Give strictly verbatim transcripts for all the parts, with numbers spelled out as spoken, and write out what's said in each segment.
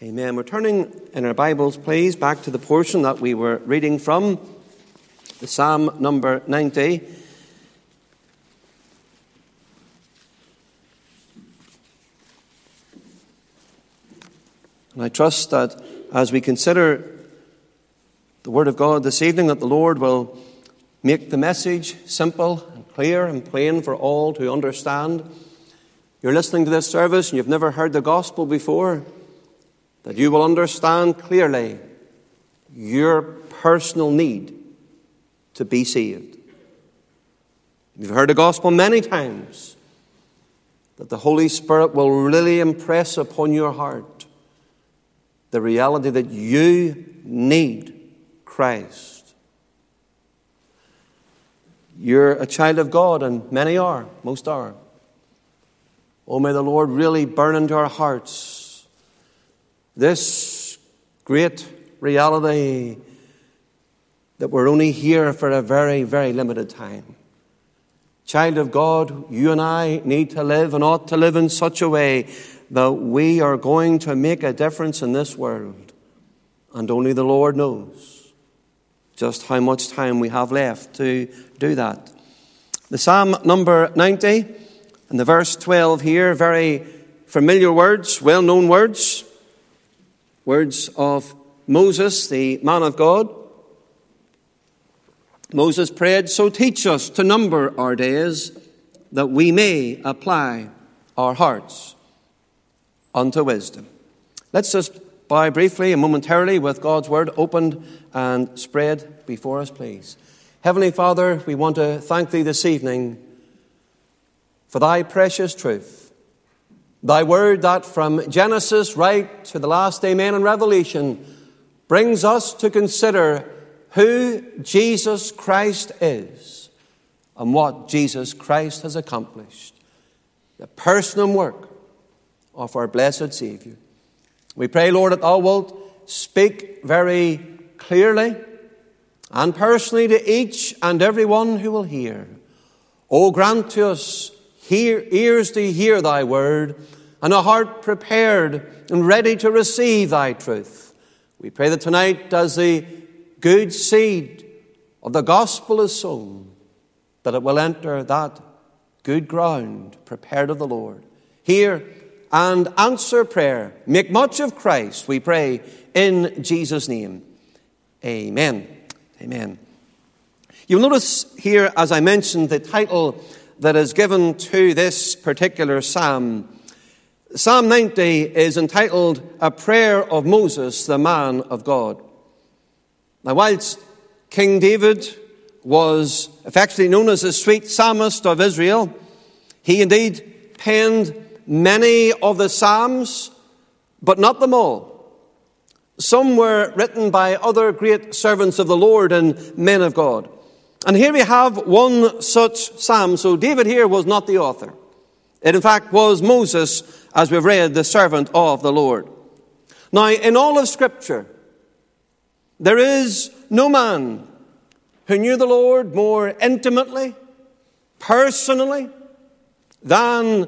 Amen. We're turning in our Bibles, please, back to the portion that we were reading from, the Psalm number ninety. And I trust that as we consider the Word of God this evening, that the Lord will make the message simple and clear and plain for all to understand. You're listening to this service and you've never heard the gospel before, that you will understand clearly your personal need to be saved. You've heard the gospel many times, that the Holy Spirit will really impress upon your heart the reality that you need Christ. You're a child of God, and many are, most are. Oh, may the Lord really burn into our hearts this great reality that we're only here for a very, very limited time. Child of God, you and I need to live and ought to live in such a way that we are going to make a difference in this world. And only the Lord knows just how much time we have left to do that. The Psalm number ninety, and the verse twelve here, very familiar words, well-known words. Words of Moses, the man of God. Moses prayed, "So teach us to number our days, that we may apply our hearts unto wisdom." Let's just bow briefly and momentarily with God's word opened and spread before us, please. Heavenly Father, we want to thank Thee this evening for Thy precious truth. Thy word that from Genesis right to the last amen in Revelation brings us to consider who Jesus Christ is and what Jesus Christ has accomplished. The personal work of our blessed Savior. We pray, Lord, that Thou wilt speak very clearly and personally to each and every one who will hear. O grant to us hear, ears to hear Thy word, and a heart prepared and ready to receive Thy truth. We pray that tonight, as the good seed of the gospel is sown, that it will enter that good ground prepared of the Lord. Hear and answer prayer. Make much of Christ, we pray, in Jesus' name. Amen. Amen. You'll notice here, as I mentioned, the title that is given to this particular psalm. Psalm ninety is entitled A Prayer of Moses, the Man of God. Now, whilst King David was affectionately known as the sweet psalmist of Israel, he indeed penned many of the psalms, but not them all. Some were written by other great servants of the Lord and men of God. And here we have one such psalm. So David here was not the author. It, in fact, was Moses, as we've read, the servant of the Lord. Now, in all of Scripture, there is no man who knew the Lord more intimately, personally, than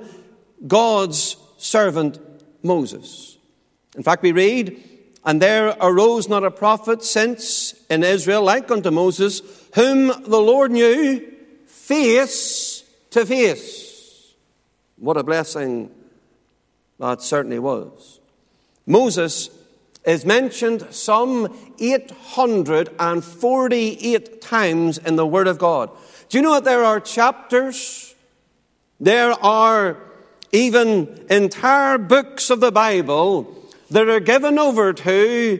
God's servant Moses. In fact, we read, "And there arose not a prophet since in Israel like unto Moses, whom the Lord knew face to face." What a blessing that certainly was. Moses is mentioned some eight hundred forty-eight times in the Word of God. Do you know that there are chapters? There are even entire books of the Bible that are given over to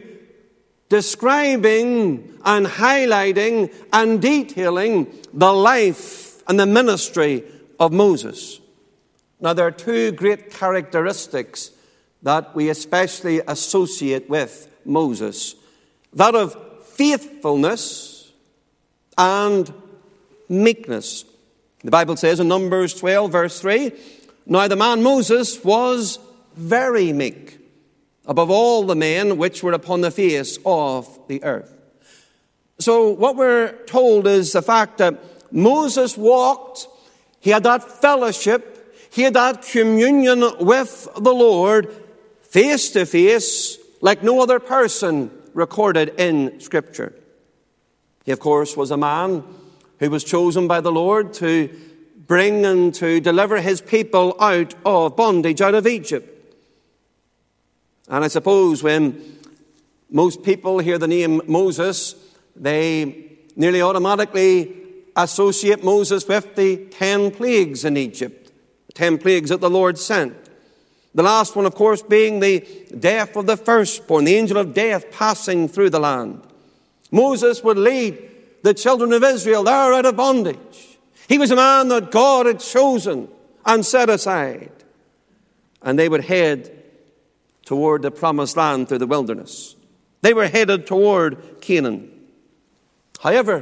describing and highlighting and detailing the life and the ministry of Moses. Now, there are two great characteristics that we especially associate with Moses. That of faithfulness and meekness. The Bible says in Numbers twelve, verse three, "Now the man Moses was very meek, above all the men which were upon the face of the earth." So what we're told is the fact that Moses walked, he had that fellowship, he had that communion with the Lord face to face like no other person recorded in Scripture. He, of course, was a man who was chosen by the Lord to bring and to deliver his people out of bondage, out of Egypt. And I suppose when most people hear the name Moses, they nearly automatically associate Moses with the ten plagues in Egypt, the ten plagues that the Lord sent. The last one, of course, being the death of the firstborn, the angel of death passing through the land. Moses would lead the children of Israel there out of bondage. He was a man that God had chosen and set aside. And they would head toward the promised land through the wilderness. They were headed toward Canaan. However,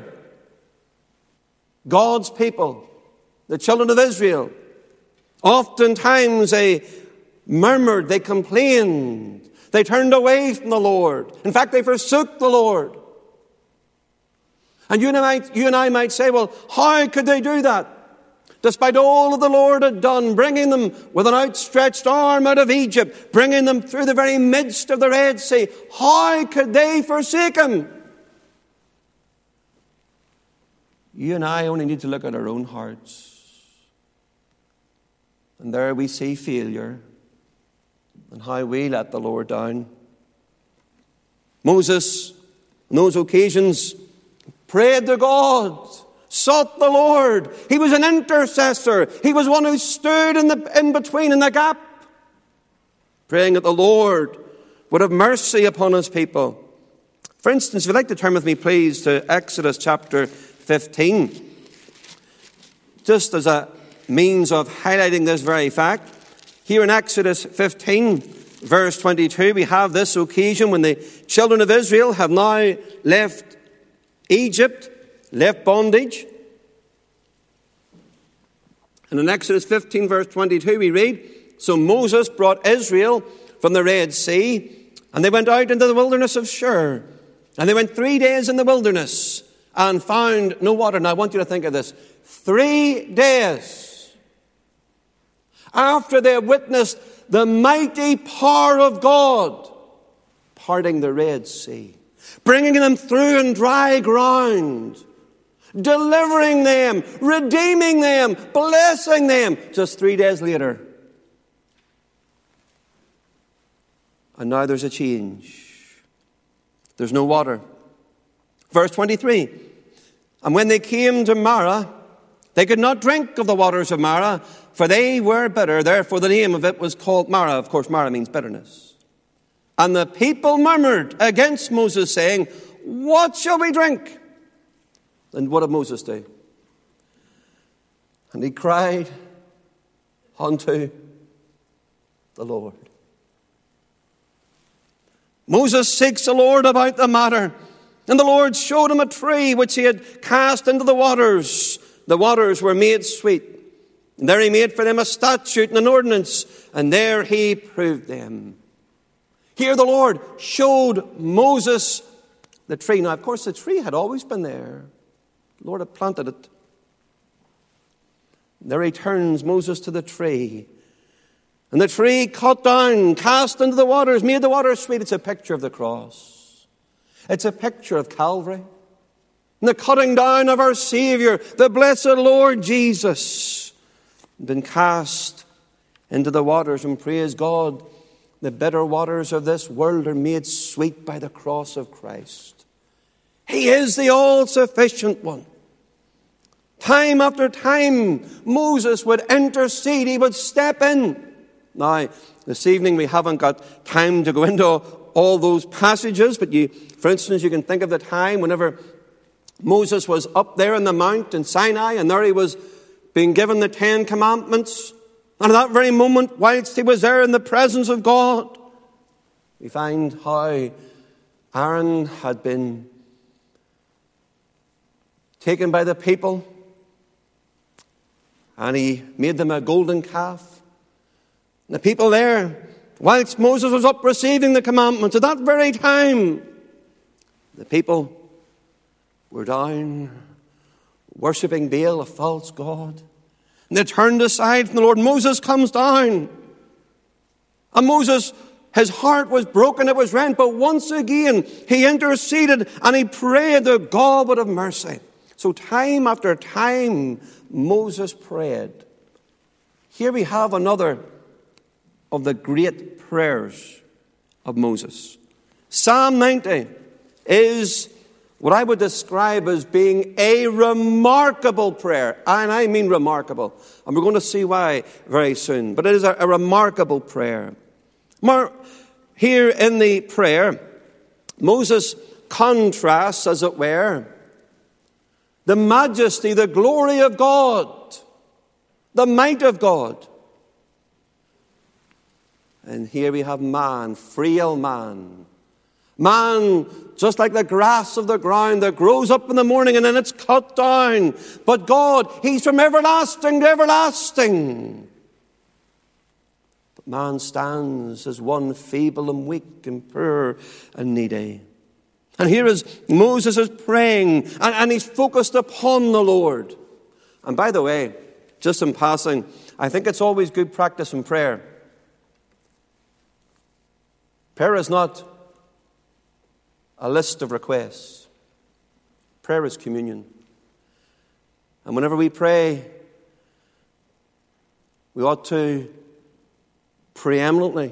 God's people, the children of Israel, oftentimes they murmured, they complained, they turned away from the Lord. In fact, they forsook the Lord. And you and I, you and I might say, well, how could they do that? Despite all that the Lord had done, bringing them with an outstretched arm out of Egypt, bringing them through the very midst of the Red Sea, how could they forsake Him? You and I only need to look at our own hearts. And there we see failure and how we let the Lord down. Moses, on those occasions, prayed to God, sought the Lord. He was an intercessor. He was one who stood in the in between, in the gap, praying that the Lord would have mercy upon His people. For instance, if you'd like to turn with me, please, to Exodus chapter fifteen, just as a means of highlighting this very fact. Here in Exodus fifteen, verse twenty-two, we have this occasion when the children of Israel have now left Egypt, left bondage. And in Exodus fifteen, verse twenty-two, we read, "So Moses brought Israel from the Red Sea, and they went out into the wilderness of Shur. And they went three days in the wilderness and found no water." Now I want you to think of this. Three days after they had witnessed the mighty power of God parting the Red Sea, bringing them through on dry ground, delivering them, redeeming them, blessing them. Just three days later. And now there's a change. There's no water. Verse twenty-three. "And when they came to Marah, they could not drink of the waters of Marah, for they were bitter. Therefore the name of it was called Marah." Of course, Marah means bitterness. "And the people murmured against Moses, saying, 'What shall we drink?' And what did Moses do? And he cried unto the Lord." Moses seeks the Lord about the matter. And the Lord showed him a tree which he had cast into the waters. The waters were made sweet. And there he made for them a statute and an ordinance. And there he proved them. Here the Lord showed Moses the tree. Now, of course, the tree had always been there. The Lord had planted it. There he turns Moses to the tree. And the tree cut down, cast into the waters, made the waters sweet. It's a picture of the cross. It's a picture of Calvary. And the cutting down of our Savior, the blessed Lord Jesus, been cast into the waters. And praise God, the bitter waters of this world are made sweet by the cross of Christ. He is the all-sufficient one. Time after time, Moses would intercede. He would step in. Now, this evening we haven't got time to go into all those passages, but you, for instance, you can think of the time whenever Moses was up there on the mount in Sinai, and there he was being given the Ten Commandments. And at that very moment, whilst he was there in the presence of God, we find how Aaron had been taken by the people, and he made them a golden calf. And the people there, whilst Moses was up receiving the commandments, at that very time, the people were down worshipping Baal, a false god. And they turned aside from the Lord. Moses comes down. And Moses, His heart was broken, it was rent, but once again he interceded and he prayed that God would have mercy. So time after time, Moses prayed. Here we have another of the great prayers of Moses. Psalm ninety is what I would describe as being a remarkable prayer. And I mean remarkable. And we're going to see why very soon. But it is a, a remarkable prayer. More, here in the prayer, Moses contrasts, as it were, the majesty, the glory of God, the might of God. And here we have man, frail man. Man, just like the grass of the ground that grows up in the morning and then it's cut down. But God, He's from everlasting to everlasting. But man stands as one feeble and weak and poor and needy. And here is Moses is praying and, and he's focused upon the Lord. And by the way, just in passing, I think it's always good practice in prayer. Prayer is not a list of requests. Prayer is communion. And whenever we pray, we ought to preeminently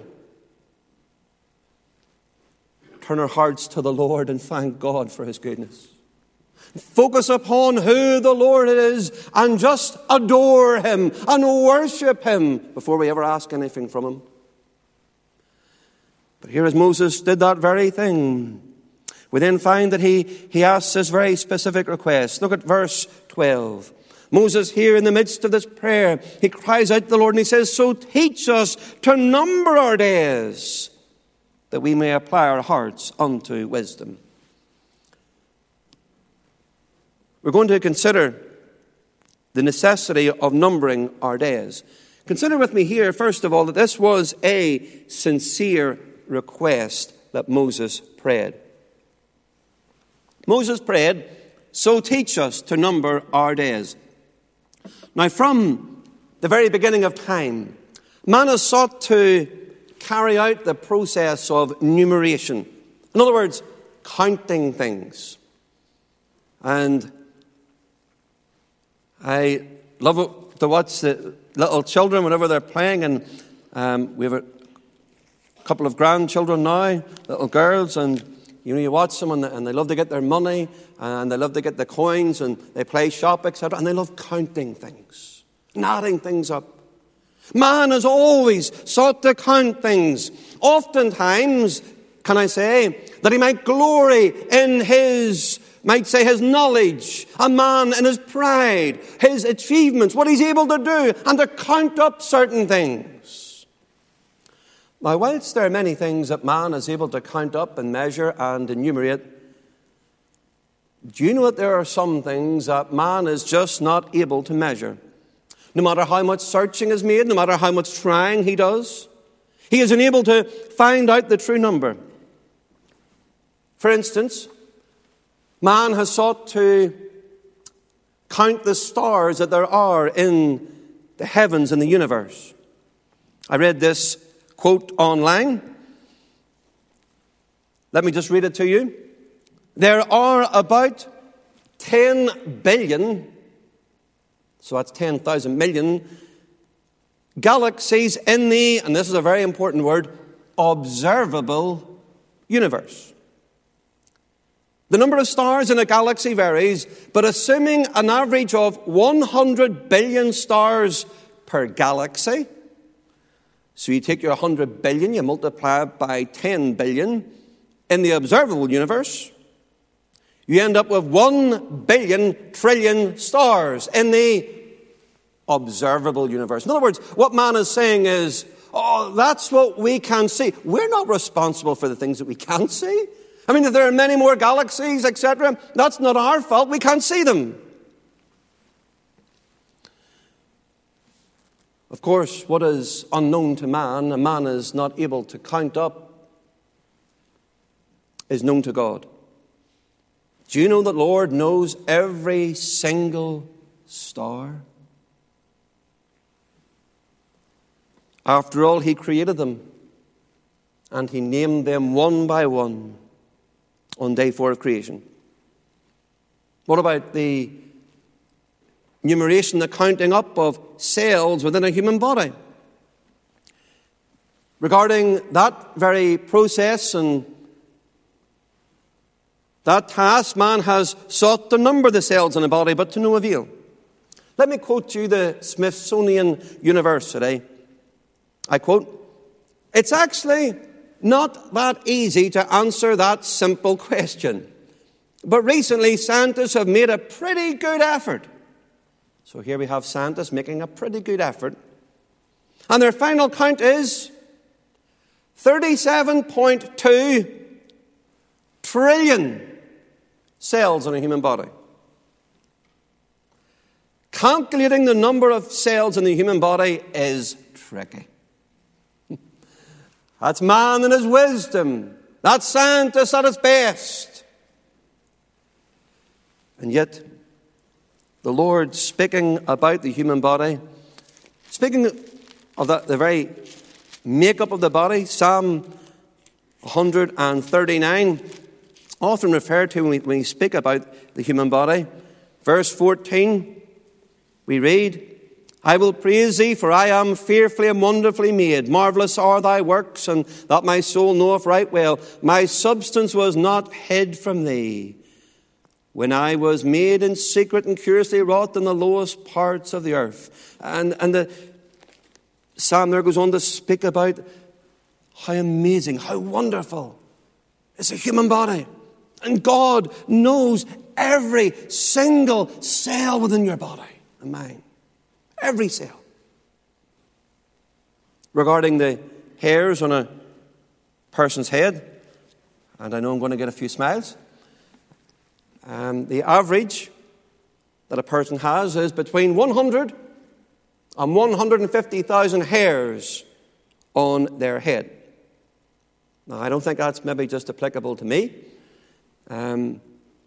turn our hearts to the Lord and thank God for His goodness. Focus upon who the Lord is and just adore Him and worship Him before we ever ask anything from Him. But here as Moses did that very thing, we then find that he, he asks this very specific request. Look at verse twelve. Moses here in the midst of this prayer, he cries out to the Lord and he says, "So teach us to number our days, that we may apply our hearts unto wisdom." We're going to consider the necessity of numbering our days. Consider with me here, first of all, that this was a sincere request that Moses prayed. Moses prayed, "So teach us to number our days." Now, from the very beginning of time, man has sought to carry out the process of numeration. In other words, counting things. And I love it to watch the little children whenever they're playing, and um, we have a couple of grandchildren now, little girls, and you know, you watch them and they, and they love to get their money and they love to get the coins and they play shop, et cetera. And they love counting things, adding things up. Man has always sought to count things. Oftentimes, can I say, that he might glory in his, might say, his knowledge. A man in his pride, his achievements, what he's able to do, and to count up certain things. Now, whilst there are many things that man is able to count up and measure and enumerate, do you know that there are some things that man is just not able to measure? No matter how much searching is made, no matter how much trying he does, he is unable to find out the true number. For instance, man has sought to count the stars that there are in the heavens and the universe. I read this quote online. Let me just read it to you. There are about ten billion, so that's ten thousand million, galaxies in the, and this is a very important word, observable universe. The number of stars in a galaxy varies, but assuming an average of one hundred billion stars per galaxy, so you take your one hundred billion, you multiply it by ten billion in the observable universe, you end up with one billion trillion stars in the observable universe. In other words, what man is saying is, oh, that's what we can see. We're not responsible for the things that we can't see. I mean, if there are many more galaxies, et cetera, that's not our fault. We can't see them. Of course, what is unknown to man, a man is not able to count up, is known to God. Do you know that Lord knows every single star? After all, He created them. and he named them one by one on day four of creation. What about the enumeration, the counting up of cells within a human body? Regarding that very process and that task, man has sought to number the cells in the body, but to no avail. Let me quote you the Smithsonian University. I quote, "It's actually not that easy to answer that simple question. But recently, scientists have made a pretty good effort." So here we have scientists making a pretty good effort. And their final count is thirty-seven point two trillion cells in a human body. Calculating the number of cells in the human body is tricky. That's man and his wisdom. That's scientist at his best. And yet, the Lord, speaking about the human body, speaking of the, the very makeup of the body, Psalm one thirty-nine, often referred to when we, when we speak about the human body. Verse fourteen, we read, "I will praise thee, for I am fearfully and wonderfully made. Marvelous are thy works, and that my soul knoweth right well. My substance was not hid from thee, when I was made in secret and curiously wrought in the lowest parts of the earth." And, and the psalm there goes on to speak about how amazing, how wonderful is a human body. And God knows every single cell within your body and mine. Every cell. Regarding the hairs on a person's head, and I know I'm going to get a few smiles, um, the average that a person has is between one hundred and one hundred fifty thousand hairs on their head. Now, I don't think that's maybe just applicable to me. Um,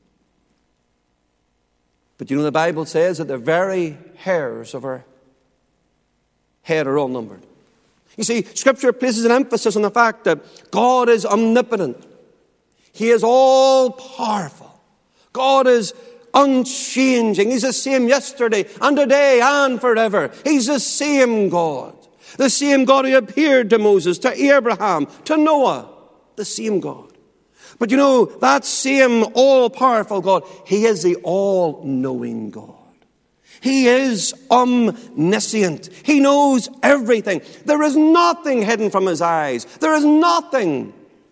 but you know, the Bible says that the very hairs of our head are all numbered. You see, Scripture places an emphasis on the fact that God is omnipotent. He is all-powerful. God is unchanging. He's the same yesterday and today and forever. He's the same God. The same God who appeared to Moses, to Abraham, to Noah. The same God. But you know, that same all-powerful God, He is the all-knowing God. He is omniscient. He knows everything. There is nothing hidden from His eyes. There is nothing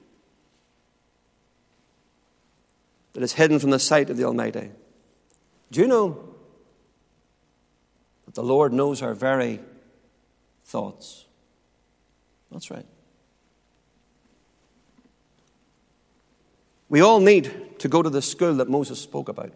that is hidden from the sight of the Almighty. Do you know that the Lord knows our very thoughts? That's right. We all need to go to the school that Moses spoke about.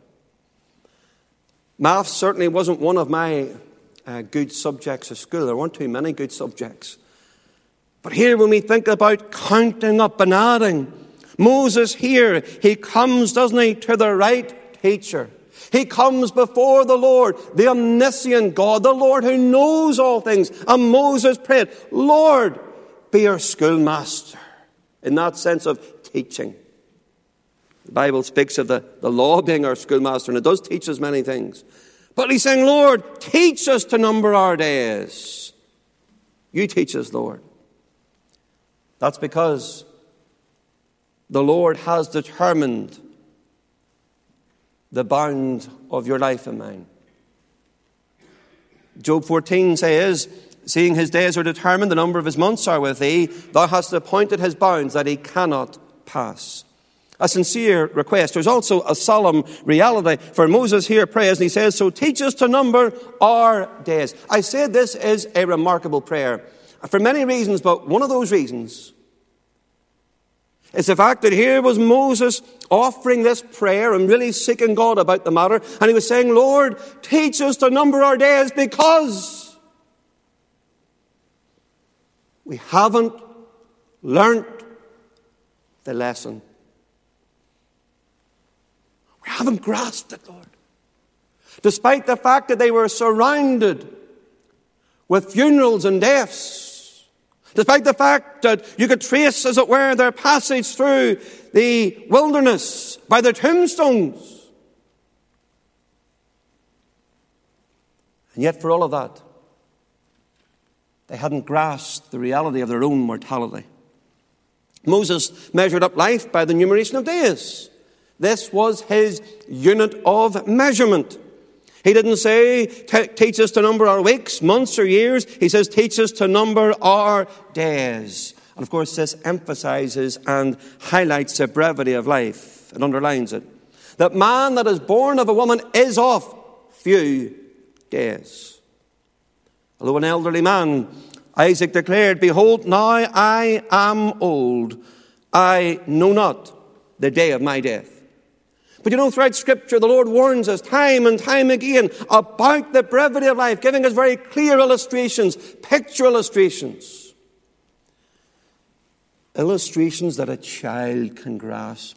Maths certainly wasn't one of my uh, good subjects of school. There weren't too many good subjects. But here, when we think about counting up and adding, Moses here, he comes, doesn't he, to the right teacher. He comes before the Lord, the omniscient God, the Lord who knows all things. And Moses prayed, "Lord, be our schoolmaster," in that sense of teaching. The Bible speaks of the, the law being our schoolmaster, and it does teach us many things. But he's saying, "Lord, teach us to number our days." You teach us, Lord. That's because the Lord has determined the bound of your life and mine. Job fourteen says, "Seeing his days are determined, the number of his months are with thee. Thou hast appointed his bounds that he cannot pass." A sincere request. There's also a solemn reality. For Moses here prays and he says, "So teach us to number our days." I said this is a remarkable prayer for many reasons, but one of those reasons is the fact that here was Moses offering this prayer and really seeking God about the matter. And he was saying, "Lord, teach us to number our days because we haven't learnt the lesson. We haven't grasped it, Lord." Despite the fact that they were surrounded with funerals and deaths, Despite the fact that you could trace, as it were, their passage through the wilderness by their tombstones. And yet for all of that, they hadn't grasped the reality of their own mortality. Moses measured up life by the numeration of days. This was his unit of measurement. He didn't say, teach us to number our weeks, months, or years. He says, teach us to number our days. And of course, this emphasizes and highlights the brevity of life. It underlines it. That man that is born of a woman is of few days. Although an elderly man, Isaac declared, behold, now I am old. I know not the day of my death. But you know, throughout Scripture, the Lord warns us time and time again about the brevity of life, giving us very clear illustrations, picture illustrations. Illustrations that a child can grasp.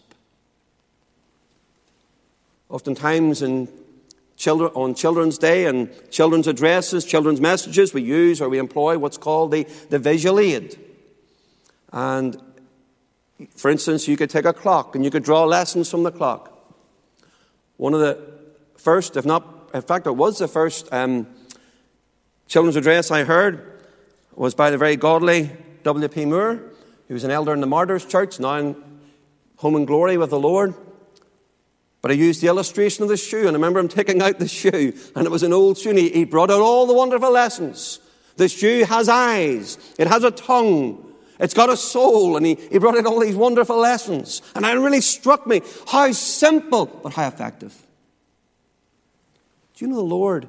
Oftentimes in children, on Children's Day and children's addresses, children's messages, we use or we employ what's called the, the visual aid. And for instance, you could take a clock and you could draw lessons from the clock. One of the first, if not, in fact, it was the first um, children's address I heard was by the very godly W P Moore. He was an elder in the Martyrs Church, now in home and glory with the Lord. But I used the illustration of the shoe, and I remember him taking out the shoe, and it was an old shoe, and he, he brought out all the wonderful lessons. The shoe has eyes, it has a tongue, it's got a soul, and he, he brought out all these wonderful lessons. And it really struck me how simple, but how effective. Do you know the Lord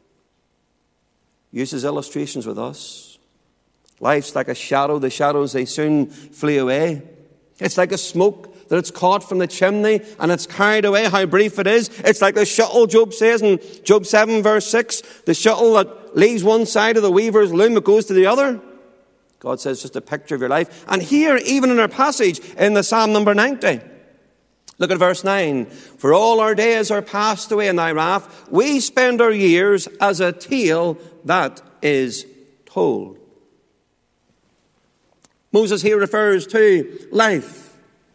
uses illustrations with us? Life's like a shadow. The shadows, they soon flee away. It's like a smoke that it's caught from the chimney and it's carried away, how brief it is. It's like the shuttle, Job says in Job seven verse six, the shuttle that leaves one side of the weaver's loom, it goes to the other. God says just a picture of your life. And here, even in our passage in the Psalm number ninety, look at verse nine. For all our days are passed away in thy wrath. We spend our years as a tale that is told. Moses here refers to life.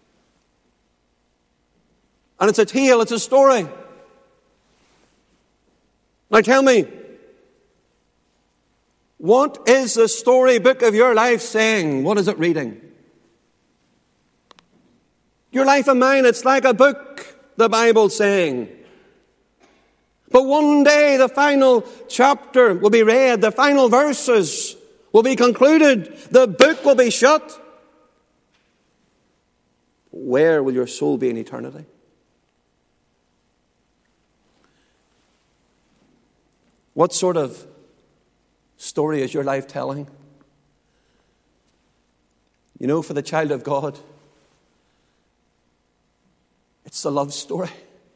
And it's a tale, it's a story. Now tell me, what is the storybook of your life saying? What is it reading? Your life and mine, it's like a book, the Bible's saying. But one day the final chapter will be read, the final verses will be concluded, the book will be shut. Where will your soul be in eternity? What sort of story is your life telling? You know, for the child of God, it's a love story.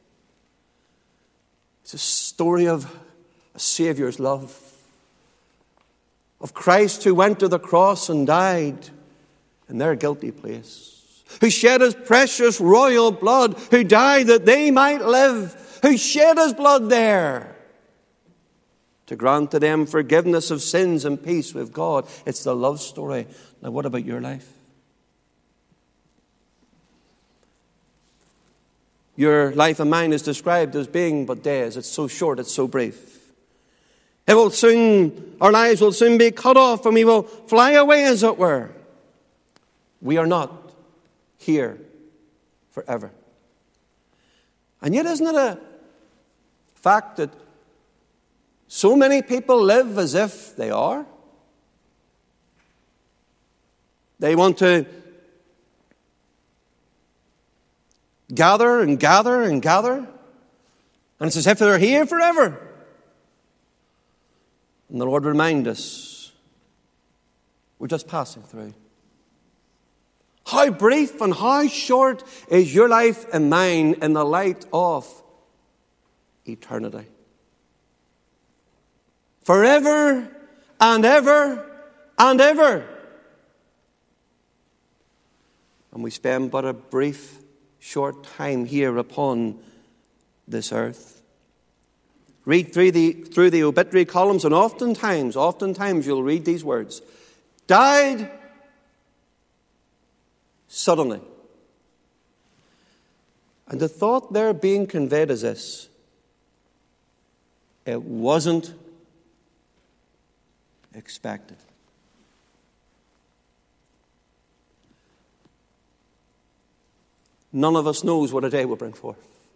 It's a story of a Saviour's love. Of Christ who went to the cross and died in their guilty place. Who shed his precious royal blood. Who died that they might live. Who shed his blood there to grant to them forgiveness of sins and peace with God. It's the love story. Now what about your life? Your life and mine is described as being but days. It's so short, it's so brief. It will soon, our lives will soon be cut off and we will fly away, as it were. We are not here forever. And yet, isn't it a fact that so many people live as if they are? They want to gather and gather and gather, and it's as if they're here forever. And the Lord remind us, we're just passing through. How brief and how short is your life and mine in the light of eternity? Forever and ever and ever. And we spend but a brief, short time here upon this earth. Read through the, through the obituary columns, and oftentimes, oftentimes you'll read these words. died suddenly. And the thought there being conveyed is this: it wasn't expected. None of us knows what a day will bring forth.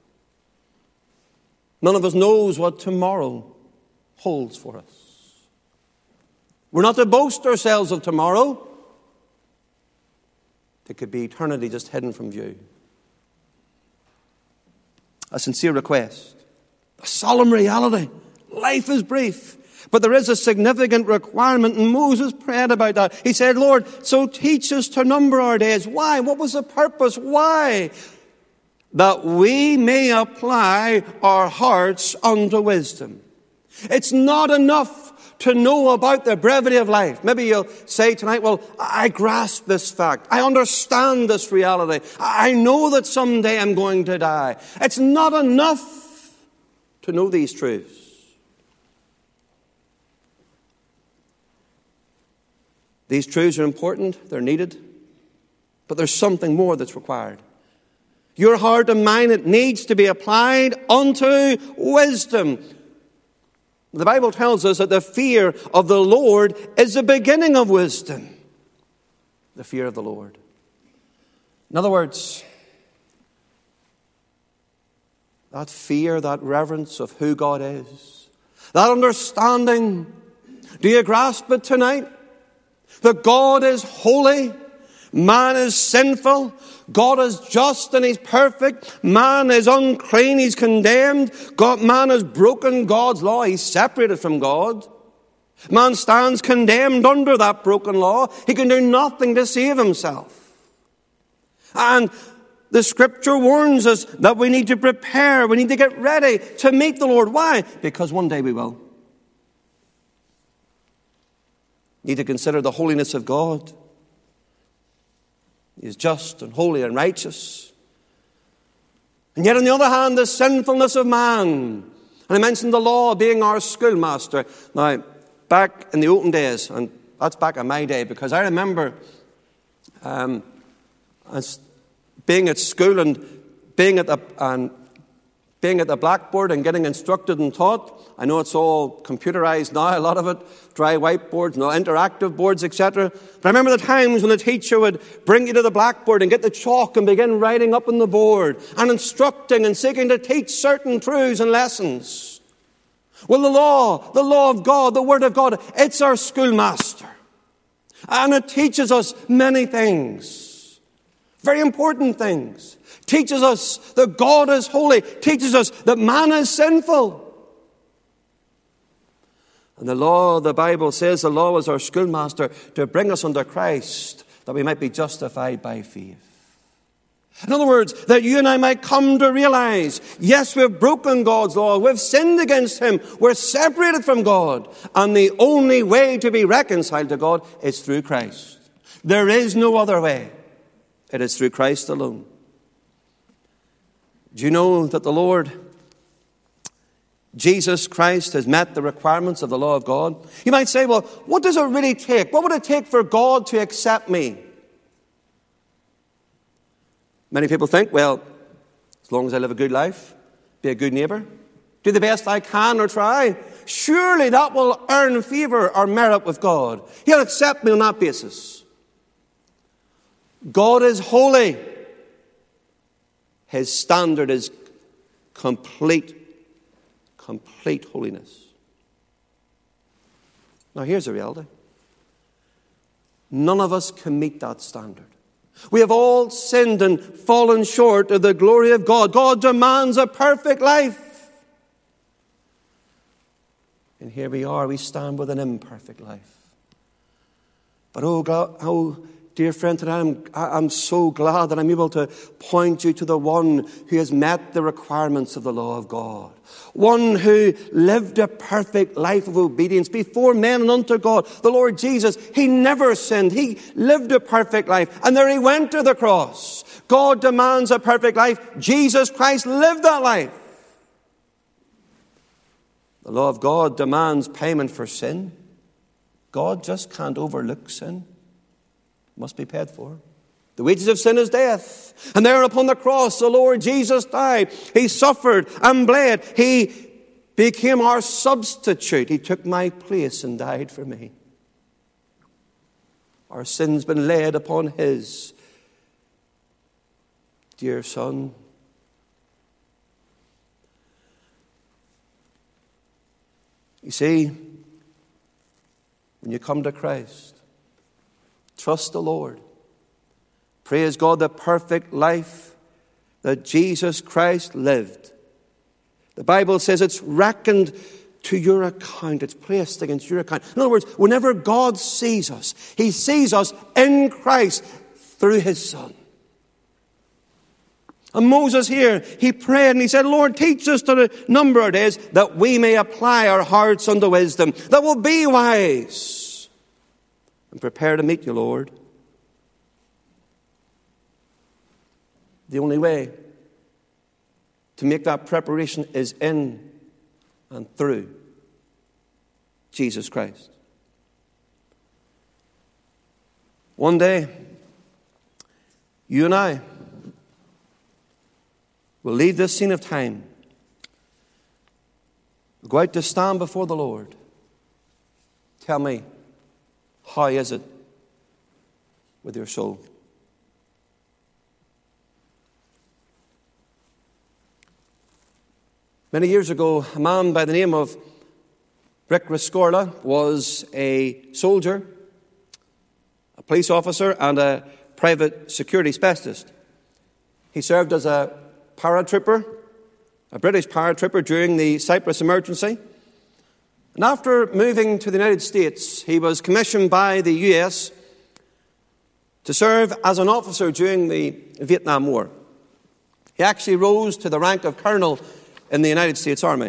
None of us knows what tomorrow holds for us. We're not to boast ourselves of tomorrow. It could be eternity just hidden from view. A sincere request, a solemn reality. Life is brief, but there is a significant requirement, and Moses prayed about that. He said, Lord, so teach us to number our days. Why? What was the purpose? Why? That we may apply our hearts unto wisdom. It's not enough to know about the brevity of life. Maybe you'll say tonight, well, I grasp this fact. I understand this reality. I know that someday I'm going to die. It's not enough to know these truths. These truths are important. They're needed. But there's something more that's required. Your heart and mind, it needs to be applied unto wisdom. The Bible tells us that the fear of the Lord is the beginning of wisdom. The fear of the Lord. In other words, that fear, that reverence of who God is, that understanding, do you grasp it tonight? That God is holy, man is sinful, God is just and He's perfect. Man is unclean, he's condemned. God, man has broken God's law, he's separated from God. Man stands condemned under that broken law. He can do nothing to save himself. And the Scripture warns us that we need to prepare, we need to get ready to meet the Lord. Why? Because one day we will. Need to consider the holiness of God. He is just and holy and righteous. And yet on the other hand, the sinfulness of man. And I mentioned the law being our schoolmaster. Now, back in the olden days, and that's back in my day, because I remember um, as being at school and being at the and being at the blackboard and getting instructed and taught. I know it's all computerized now, a lot of it, dry whiteboards, no interactive boards, et cetera. But I remember the times when the teacher would bring you to the blackboard and get the chalk and begin writing up on the board and instructing and seeking to teach certain truths and lessons. Well, the law, the law of God, the Word of God, it's our schoolmaster. And it teaches us many things. Very important things. Teaches us that God is holy. Teaches us that man is sinful. And the law, the Bible says, the law is our schoolmaster to bring us under Christ, that we might be justified by faith. In other words, that you and I might come to realize, yes, we've broken God's law. We've sinned against Him. We're separated from God. And the only way to be reconciled to God is through Christ. There is no other way. It is through Christ alone. Do you know that the Lord Jesus Christ has met the requirements of the law of God? You might say, well, what does it really take? What would it take for God to accept me? Many people think, well, as long as I live a good life, be a good neighbor, do the best I can or try, surely that will earn favor or merit with God. He'll accept me on that basis. God is holy. His standard is complete, complete holiness. Now here's the reality. None of us can meet that standard. We have all sinned and fallen short of the glory of God. God demands a perfect life. And here we are, we stand with an imperfect life. But oh God, oh dear friend, today I'm, I'm so glad that I'm able to point you to the one who has met the requirements of the law of God. One who lived a perfect life of obedience before men and unto God. The Lord Jesus, He never sinned. He lived a perfect life. And there He went to the cross. God demands a perfect life. Jesus Christ lived that life. The law of God demands payment for sin. God just can't overlook sin. It must be paid for. The wages of sin is death. And there upon the cross, the Lord Jesus died. He suffered and bled. He became our substitute. He took my place and died for me. Our sin's been laid upon his. Dear son, you see, when you come to Christ, trust the Lord. Praise God, the perfect life that Jesus Christ lived. The Bible says it's reckoned to your account. It's placed against your account. In other words, whenever God sees us, he sees us in Christ through his Son. And Moses here, he prayed and he said, Lord, teach us to number our days that we may apply our hearts unto wisdom, that we'll be wise and prepare to meet you, Lord. The only way to make that preparation is in and through Jesus Christ. One day, you and I will leave this scene of time. We'll go out to stand before the Lord. Tell me, how is it with your soul? Many years ago, a man by the name of Rick Rescorla was a soldier, a police officer, and a private security specialist. He served as a paratrooper, a British paratrooper during the Cyprus emergency. And after moving to the United States, he was commissioned by the U S to serve as an officer during the Vietnam War. He actually rose to the rank of colonel in the United States Army.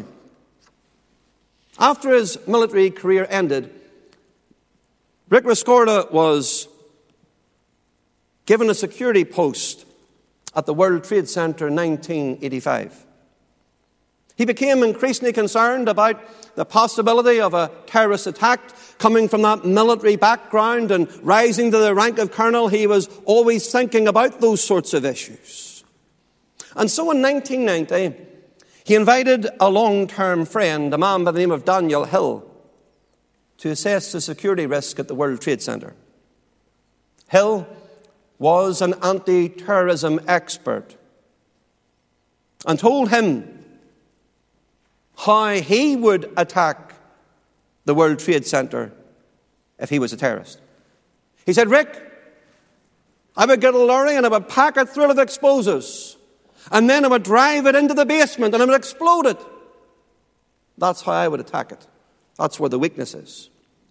After his military career ended, Rick Rescorla was given a security post at the World Trade Center in nineteen eighty-five. He became increasingly concerned about the possibility of a terrorist attack. Coming from that military background and rising to the rank of colonel, he was always thinking about those sorts of issues. And so in nineteen ninety, he invited a long-term friend, a man by the name of Daniel Hill, to assess the security risk at the World Trade Center. Hill was an anti-terrorism expert and told him how he would attack the World Trade Center if he was a terrorist. He said, Rick, I would get a lorry and I would pack it full of explosives, and then I would drive it into the basement and I would explode it. That's how I would attack it. That's where the weakness is.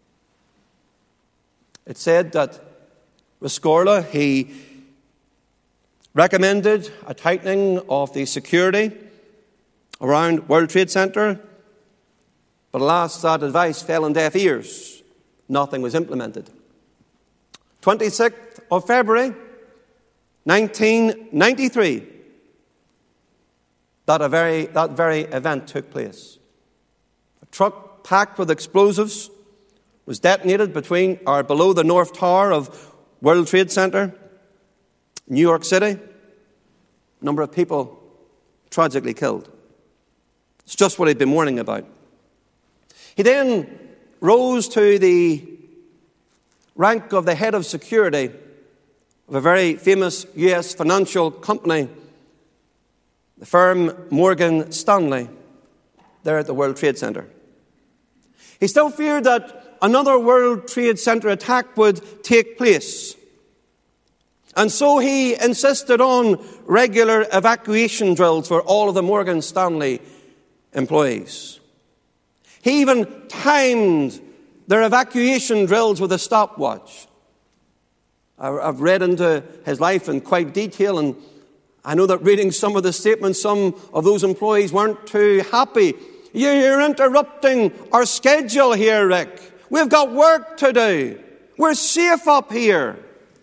It said that Rescorla, he recommended a tightening of the security around World Trade Center, but alas, that advice fell on deaf ears. Nothing was implemented. twenty-sixth of February, nineteen ninety-three, that, a very, that very event took place. A truck packed with explosives was detonated between or below the North Tower of World Trade Center, New York City. A number of people tragically killed. It's just what he'd been warning about. He then rose to the rank of the head of security of a very famous U S financial company, the firm Morgan Stanley, there at the World Trade Center. He still feared that another World Trade Center attack would take place. And so he insisted on regular evacuation drills for all of the Morgan Stanley employees. He even timed their evacuation drills with a stopwatch. I've read into his life in quite detail, and I know that reading some of the statements, some of those employees weren't too happy. You're interrupting our schedule here, Rick. We've got work to do. We're safe up here.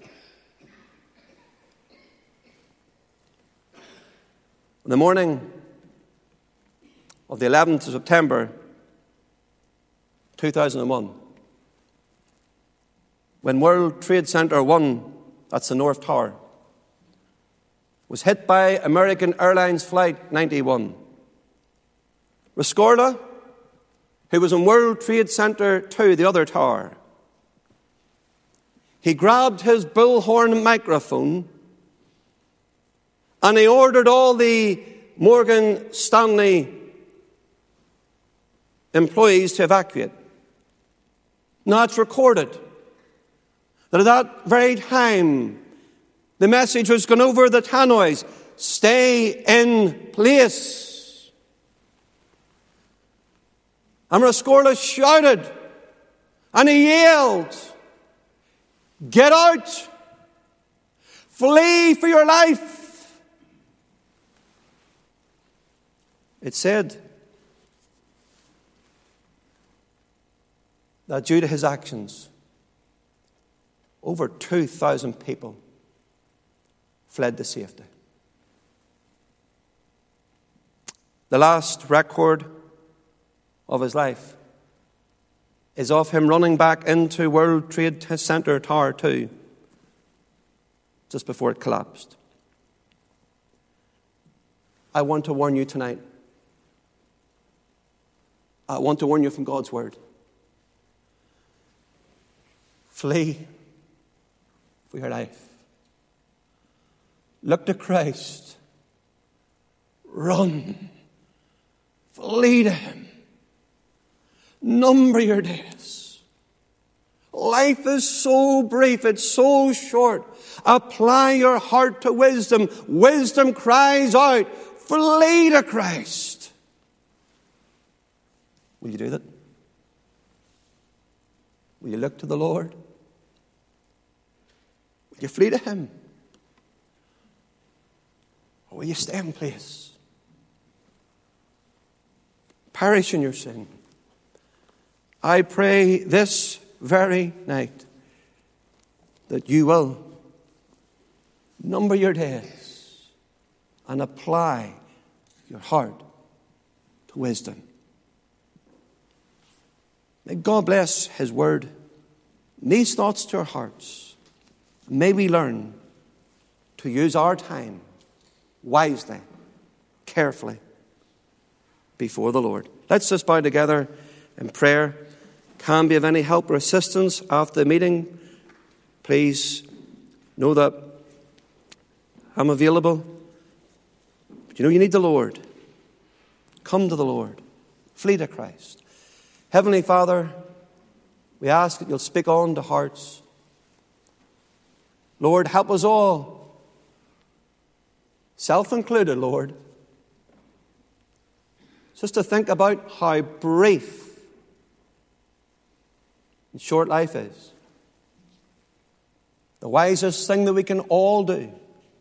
On the morning of the eleventh of September, two thousand one, when World Trade Center one, that's the North Tower, was hit by American Airlines Flight ninety-one. Rescorla, who was in World Trade Center two, the other tower, he grabbed his bullhorn microphone and he ordered all the Morgan Stanley employees to evacuate. Now it's recorded that at that very time, the message was going over the tannoys, stay in place. And Rescorla shouted and he yelled, get out! Flee for your life! It said that due to his actions, over two thousand people fled to safety. The last record of his life is of him running back into World Trade Center Tower two just before it collapsed. I want to warn you tonight. I want to warn you from God's word. Flee for your life. Look to Christ. Run. Flee to him. Number your days. Life is so brief. It's so short. Apply your heart to wisdom. Wisdom cries out, flee to Christ. Will you do that? Will you look to the Lord? Will you flee to him? Or will you stay in place? Perish in your sin. I pray this very night that you will number your days and apply your heart to wisdom. May God bless his word and these thoughts to our hearts. May we learn to use our time wisely, carefully before the Lord. Let's just bow together in prayer. Can be of any help or assistance after the meeting, please know that I'm available. But you know you need the Lord. Come to the Lord. Flee to Christ. Heavenly Father, we ask that you'll speak on to hearts. Lord, help us all, self-included, Lord, just to think about how brief and short life is. The wisest thing that we can all do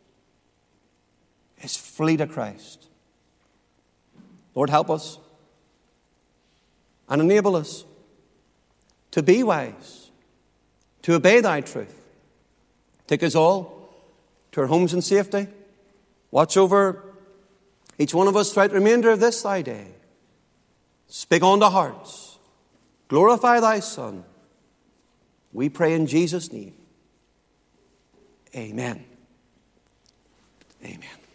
is flee to Christ. Lord, help us and enable us to be wise, to obey thy truth. Take us all to our homes in safety. Watch over each one of us throughout the remainder of this thy day. Speak on to hearts. Glorify thy Son. We pray in Jesus' name. Amen. Amen.